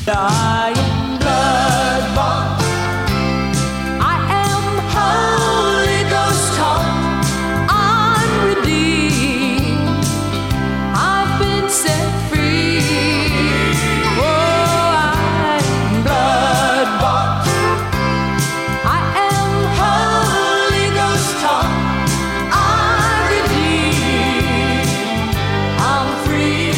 I am blood-bought. I am Holy Ghost taught. I'm redeemed. I've been set free. Oh, I am blood-bought. I am Holy Ghost taught. I'm redeemed. I'm free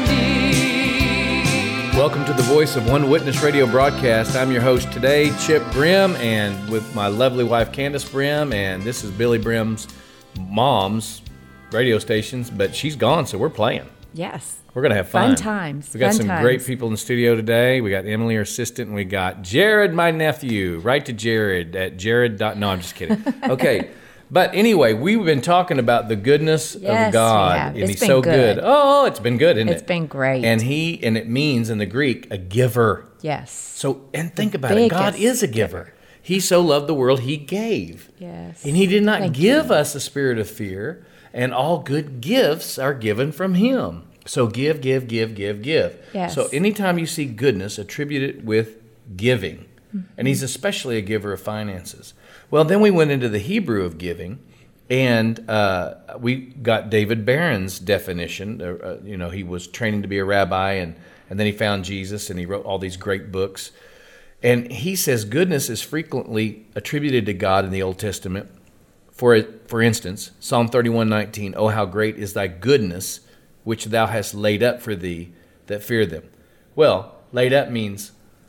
indeed. Welcome to the Voice of One Witness radio broadcast. I'm your host today, Chip Brim, and with my lovely wife, Candace Brim, and this is Billy Brim's mom's radio stations, but she's gone, so we're playing. Yes. We're going to have fun. Fun times. We got Fun some times. great people in the studio today. We got Emily, her assistant, and we got Jared, my nephew. Write to Jared at jared. No, I'm just kidding. Okay. But anyway, we've been talking about the goodness Yes, of God, we have. and It's He's been so good. good. Oh, it's been good, isn't it? It's been great. And it means in the Greek a giver. Yes. So, and think about it. God biggest is a giver. He so loved the world, He gave. Yes. And He did not Thank give you. us a spirit of fear, and all good gifts are given from Him. So give, give, give, give, give. Yes. So anytime you see goodness, attribute it with giving. Mm-hmm. And He's especially a giver of finances. Well, then we went into the Hebrew of giving, and we got David Barron's definition. He was training to be a rabbi, and then he found Jesus, and he wrote all these great books. And he says goodness is frequently attributed to God in the Old Testament. For instance, Psalm 31:19, "Oh, how great is thy goodness, which thou hast laid up for thee that fear them." Well, laid up means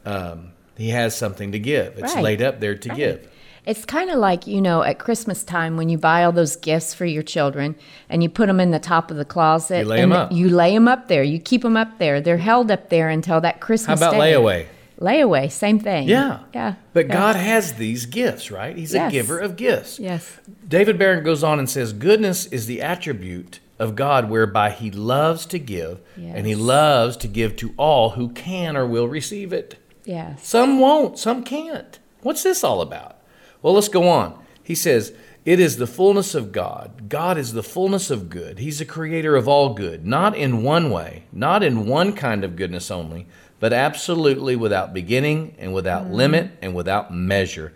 he has something to give. It's Right. laid up there to give. It's kind of like, at Christmas time when you buy all those gifts for your children and you put them in the top of the closet. You lay 'em and up. You lay them up there. You keep them up there. They're held up there until that How Christmas about day. layaway? Layaway, same thing. Yeah. Yeah. But Yeah. God has these gifts, right? He's a Yes. giver of gifts. Yes. David Barron goes on and says, goodness is the attribute of God whereby He loves to give, and He Yes. loves to give to all who can or will receive it. Yes. Some won't, some can't. What's this all about? Well, let's go on. He says, it is the fullness of God. God is the fullness of good. He's the creator of all good, not in one way, not in one kind of goodness only, but absolutely without beginning and without limit and without measure.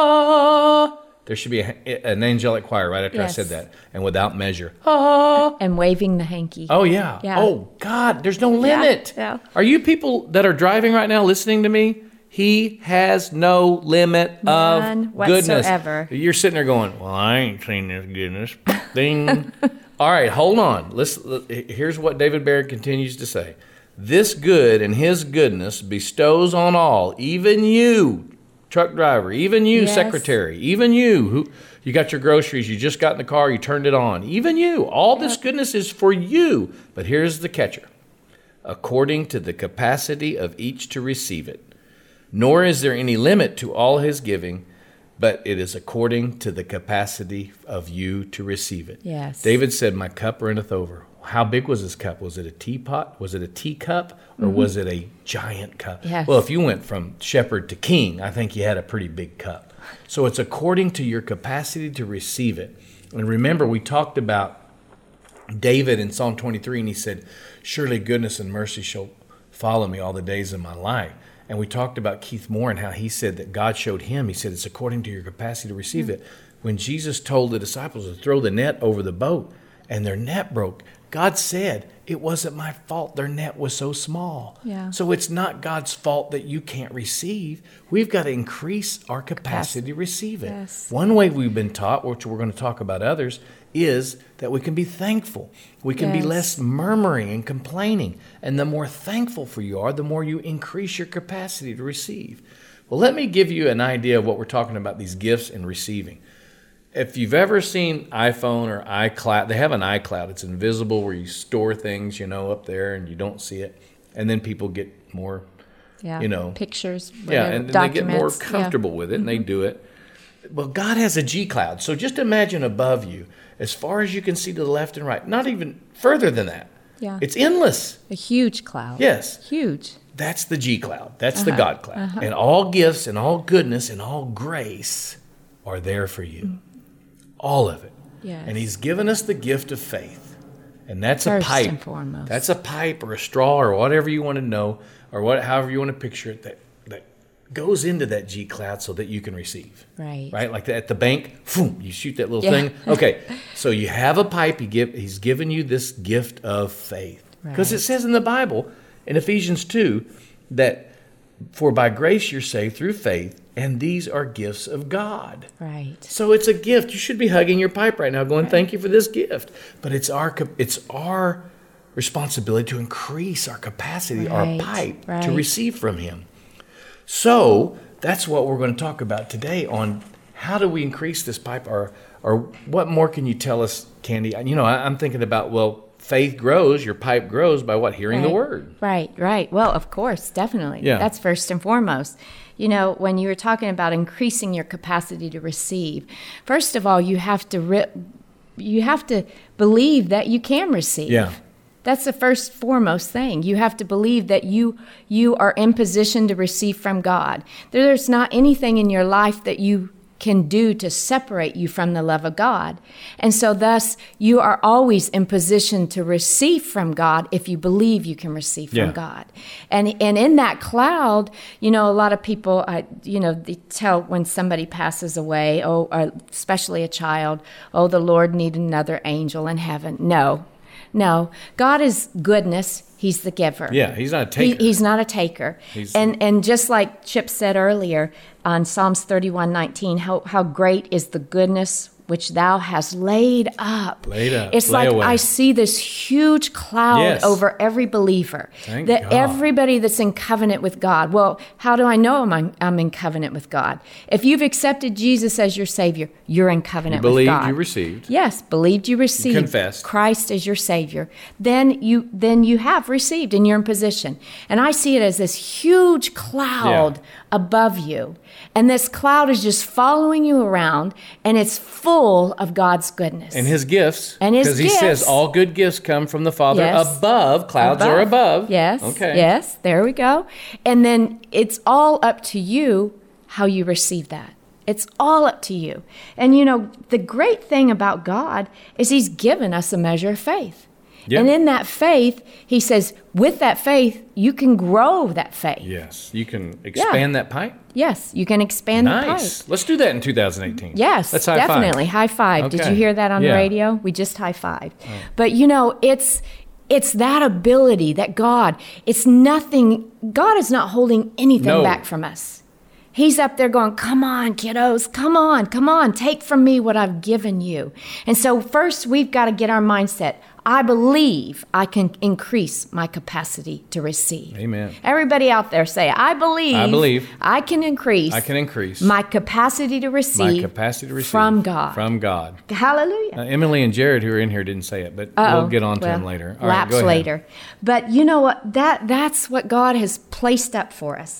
Ha! There should be an angelic choir right after I Yes. said that. And without measure. Ha! And waving the hanky. Oh, yeah. Yeah. Oh, God, there's no limit. yeah. Are you people that are driving right now listening to me? He has no limit None of goodness. whatsoever. You're sitting there going, well, I ain't seen this goodness. Ding. All right, hold on. Here's what David Barron continues to say. This good and His goodness bestows on all, even you, truck driver, even you, Yes. secretary, even you, who you got your groceries, you just got in the car, you turned it on. Even you. All this goodness is for you. But here's the catcher. According to the capacity of each to receive it. Nor is there any limit to all His giving, but it is according to the capacity of you to receive it. Yes. David said, my cup runneth over. How big was his cup? Was it a teapot? Was it a teacup? Or was it a giant cup? Yes. Well, if you went from shepherd to king, I think you had a pretty big cup. So it's according to your capacity to receive it. And remember, we talked about David in Psalm 23, and he said, surely goodness and mercy shall follow me all the days of my life. And we talked about Keith Moore and how he said that God showed him, he said, it's according to your capacity to receive it. When Jesus told the disciples to throw the net over the boat and their net broke, God said, it wasn't my fault their net was so small. Yeah. So it's not God's fault that you can't receive. We've got to increase our capacity to receive it. Yes. One way we've been taught, which we're going to talk about others, is that we can be thankful. We can be Yes. less murmuring and complaining. And the more thankful you are, the more you increase your capacity to receive. Well, let me give you an idea of what we're talking about, these gifts and receiving. If you've ever seen iPhone or iCloud, they have an iCloud. It's invisible where you store things, up there and you don't see it. And then people get more, Yeah. Pictures. yeah, whatever, and they get more documents. comfortable with it and they do it. Well, God has a G cloud. So just imagine above you, as far as you can see to the left and right, not even further than that. Yeah. It's endless. A huge cloud. Yes. Huge. That's the G cloud. That's the God cloud. And all gifts and all goodness and all grace are there for you. All of it. Yes. And He's given us the gift of faith. And that's First a pipe. and foremost. That's a pipe or a straw or whatever you want to know or however you want to picture it, that goes into that G cloud so that you can receive. Right. Right? Like at the bank, boom, you shoot that little Yeah. thing. Okay, so you have a pipe. He's given you this gift of faith. Because it Right. says in the Bible, in Ephesians 2, that for by grace you're saved through faith, and these are gifts of God. Right. So it's a gift. You should be hugging your pipe right now, going, "Thank you for this gift." But it's our responsibility to increase our capacity, our Right, pipe, to right. receive from Him. So that's what we're going to talk about today on how do we increase this pipe, or what more can you tell us, Candy? I'm thinking about, well, faith grows, your pipe grows by what? Hearing the word. Right. Well, of course, definitely. Yeah. That's first and foremost. When you were talking about increasing your capacity to receive, first of all, you have to believe that you can receive. Yeah. That's the first foremost thing. You have to believe that you are in position to receive from God. There's not anything in your life that you can do to separate you from the love of God. And so thus, you are always in position to receive from God if you believe you can receive from Yeah. God. And in that cloud, a lot of people, they tell when somebody passes away, especially a child, the Lord needed another angel in heaven. No, God is goodness. He's the giver. Yeah, He's not a taker. He's not a taker. And just like Chip said earlier on Psalms 31:19, how great is the goodness which thou hast laid up. It's lay like away. I see this huge cloud Yes. over every believer. Thank that God. everybody that's in covenant with God. Well, how do I know I'm in covenant with God? If you've accepted Jesus as your Savior, you're in covenant with believed, God. you received. Yes, believed you received. confessed. Christ as your Savior. Then you have received and you're in position. And I see it as this huge cloud above you. And this cloud is just following you around, and it's full of God's goodness. And His gifts. And His Because He says gifts. all good gifts come from the Father Yes. above. Clouds are above. Yes. Okay. Yes. There we go. And then it's all up to you how you receive that. It's all up to you. And the great thing about God is He's given us a measure of faith. Yeah. And in that faith, He says, with that faith, you can grow that faith. Yes. You can expand that pipe. Yes, you can expand the pipe. Nice. Let's do that in 2018. Yes, Let's high definitely. five. High five. Did Okay. you hear that on the Yeah. radio? We just high fived. But it's that ability that God is not holding anything No. back from us. He's up there going, "Come on, kiddos, come on, take from me what I've given you." And so first we've got to get our mindset. I believe I can increase my capacity to receive. Amen. Everybody out there say, I believe I can increase my capacity to receive from God. From God. Hallelujah. Emily and Jared, who are in here, didn't say it, but we'll get on to them later. All right, Laps go ahead. later. But you know what? That's what God has placed up for us.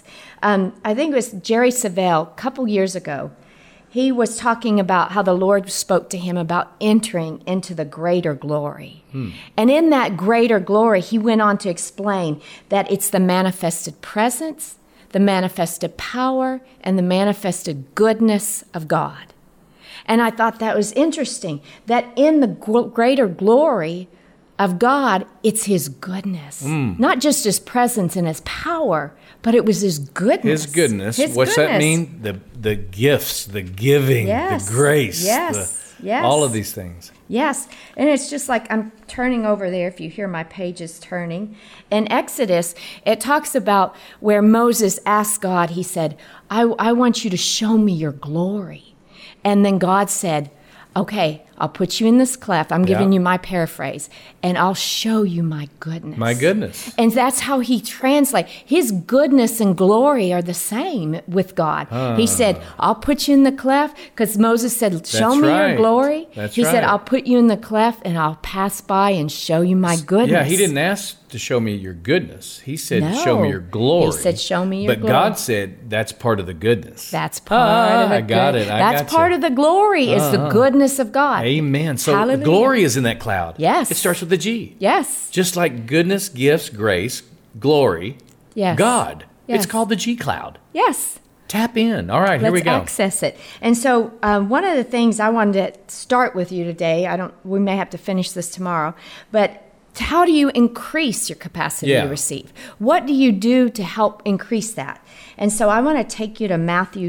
I think it was Jerry Savelle a couple years ago. He was talking about how the Lord spoke to him about entering into the greater glory. And in that greater glory, he went on to explain that it's the manifested presence, the manifested power, and the manifested goodness of God. And I thought that was interesting, that in the greater glory of God, it's His goodness. Not just His presence and His power, but it was His goodness. His goodness. His What's that goodness. mean? The gifts, the giving, Yes. the grace. Yes. Yes. All of these things. Yes, and it's just like I'm turning over there, if you hear my pages turning. In Exodus, it talks about where Moses asked God, he said, I want you to show me your glory. And then God said, okay, I'll put you in this cleft. I'm giving you my paraphrase, and I'll show you my goodness. My goodness. And that's how he translates. His goodness and glory are the same with God. He said, I'll put you in the cleft, because Moses said, show That's me right. your glory. That's he said, right. I'll put you in the cleft, and I'll pass by and show you my goodness. Yeah, He didn't ask to show me your goodness. He said, No. show me your glory. He said, show me your but glory. God said, that's part of the goodness. That's part of the I got it. That's part of the glory is the goodness of God. Amen. So Hallelujah. glory is in that cloud. Yes. It starts with the G. Yes. Just like goodness, gifts, grace, glory, Yes. God. Yes. It's called the G cloud. Yes. Tap in. All right, here we Let's go. access it. And so one of the things I wanted to start with you today, we may have to finish this tomorrow, but how do you increase your capacity Yeah. to receive? What do you do to help increase that? And so I want to take you to Matthew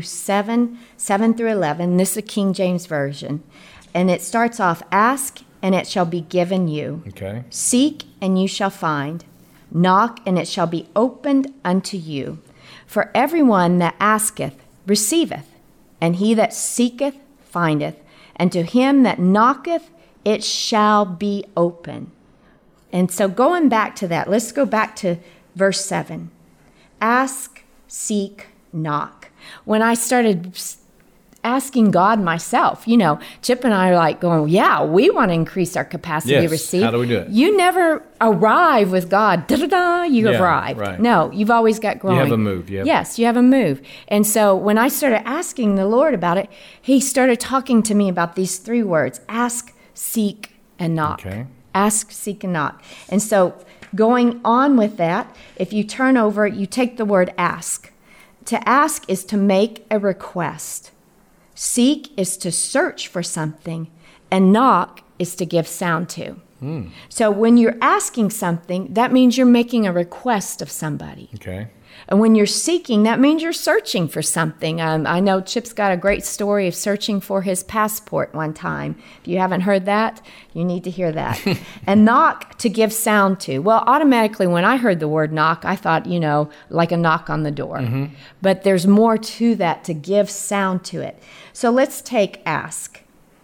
7:7-11. This is a King James Version. And it starts off, ask and it shall be given you. Okay. Seek and you shall find. Knock and it shall be opened unto you. For everyone that asketh receiveth, and he that seeketh findeth, and to him that knocketh it shall be open. And so going back to that, let's go back to verse 7. Ask, seek, knock. When I started asking God myself, Chip and I are like going, yeah, we want to increase our capacity to Yes. receive. How do we do it? You never arrive with God, you Yeah, arrived. right. No, you've always got growing. You have a move. Yep. Yes, you have a move. And so when I started asking the Lord about it, he started talking to me about these 3 words, ask, seek, and knock. Okay. Ask, seek, and knock. And so going on with that, if you turn over, you take the word ask. To ask is to make a request. Seek is to search for something, and knock is to give sound to. So when you're asking something, that means you're making a request of somebody. Okay. And when you're seeking, that means you're searching for something. I know Chip's got a great story of searching for his passport one time. If you haven't heard that, you need to hear that. And knock, to give sound to. Well, automatically when I heard the word knock, I thought, like a knock on the door. Mm-hmm. But there's more to that, to give sound to it. So let's take ask.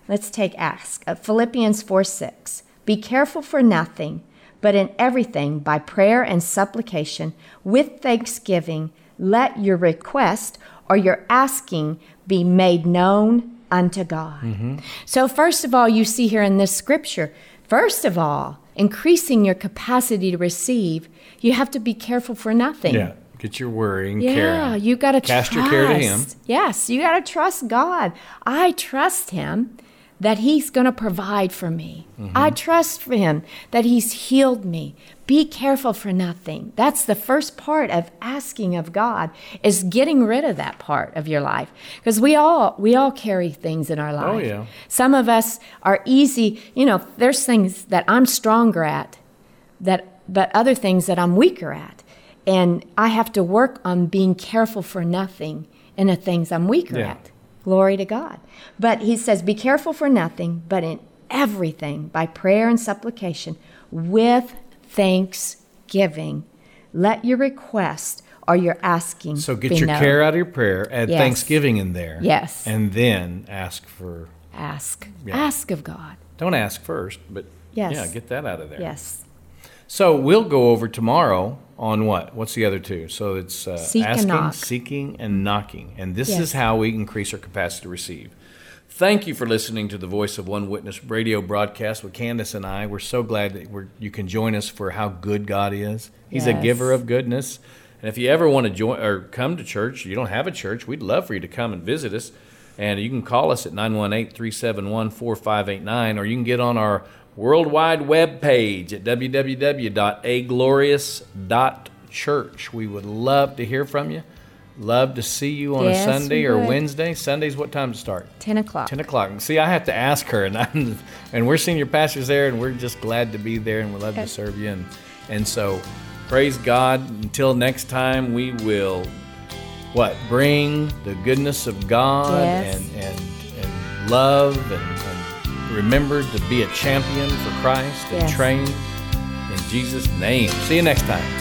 Philippians 4:6. Be careful for nothing, but in everything, by prayer and supplication, with thanksgiving, let your request or your asking be made known unto God. So first of all, you see here in this scripture, first of all, increasing your capacity to receive, you have to be careful for nothing. Yeah. Get your worry and care. Yeah, you got to Cast your care to him. Yes, you got to trust God. I trust him that he's going to provide for me. I trust for him that he's healed me. Be careful for nothing. That's the first part of asking of God, is getting rid of that part of your life. Because we all carry things in our life. Oh, yeah. Some of us are easy, there's things that I'm stronger at, but other things that I'm weaker at. And I have to work on being careful for nothing in the things I'm weaker Yeah. at. Glory to God. But he says, be careful for nothing, but in everything, by prayer and supplication, with thanksgiving, let your request or your asking So get be your known. care out of your prayer, add Yes. thanksgiving in there. Yes. And then ask for, Ask. Yeah. Ask of God. don't ask first, but Yes. yeah, get that out of there. Yes. So we'll go over tomorrow on what? What's the other 2? So it's Seek and asking, knock. seeking, and knocking. And this Yes. is how we increase our capacity to receive. Thank you for listening to the Voice of One Witness radio broadcast with Candace and I. We're so glad that you can join us for how good God is. He's a Yes. giver of goodness. And if you ever want to join or come to church, you don't have a church, we'd love for you to come and visit us. And you can call us at 918-371-4589, or you can get on our worldwide web page at www.aglorious.church. We would love to hear from you. Love to see you on Yes, a Sunday we or would. Wednesday. Sunday's what time to start? 10 o'clock. 10 o'clock. See, I have to ask her, and we're senior pastors there, and we're just glad to be there, and we love to serve you. And so, praise God. Until next time, we will, bring the goodness of God Yes. and love and remember to be a champion for Christ and Yes. train in Jesus' name. See you next time.